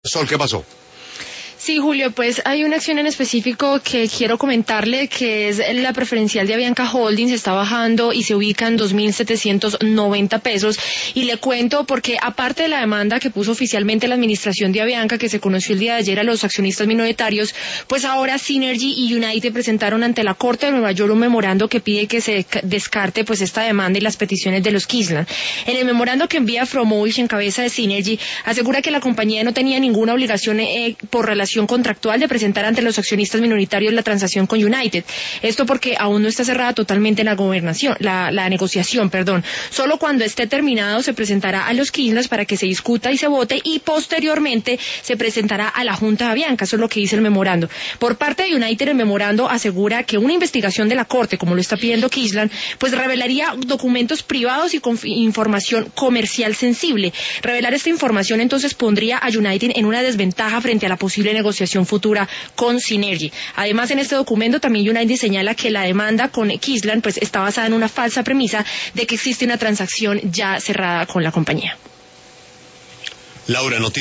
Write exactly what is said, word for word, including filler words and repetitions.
Sol, ¿qué pasó? Sí, Julio, pues hay una acción en específico que quiero comentarle, que es la preferencial de Avianca Holdings, está bajando y se ubica en dos mil setecientos noventa pesos, y le cuento porque aparte de la demanda que puso oficialmente la administración de Avianca, que se conoció el día de ayer a los accionistas minoritarios, pues ahora Synergy y United presentaron ante la Corte de Nueva York un memorando que pide que se descarte pues esta demanda y las peticiones de los Kisland. En el memorando que envía Fromovich en cabeza de Synergy, asegura que la compañía no tenía ninguna obligación eh, por relación contractual de presentar ante los accionistas minoritarios la transacción con United. Esto porque aún no está cerrada totalmente la gobernación, la, la negociación, perdón. Solo cuando esté terminado se presentará a los Kisland para que se discuta y se vote, y posteriormente se presentará a la Junta de Avianca. Eso es lo que dice el memorando. Por parte de United, el memorando asegura que una investigación de la Corte, como lo está pidiendo Kisland, pues revelaría documentos privados y con información comercial sensible. Revelar esta información entonces pondría a United en una desventaja frente a la posible negociación negociación futura con Synergy. Además, en este documento también United señala que la demanda con Kisland pues está basada en una falsa premisa de que existe una transacción ya cerrada con la compañía. Laura, noticias.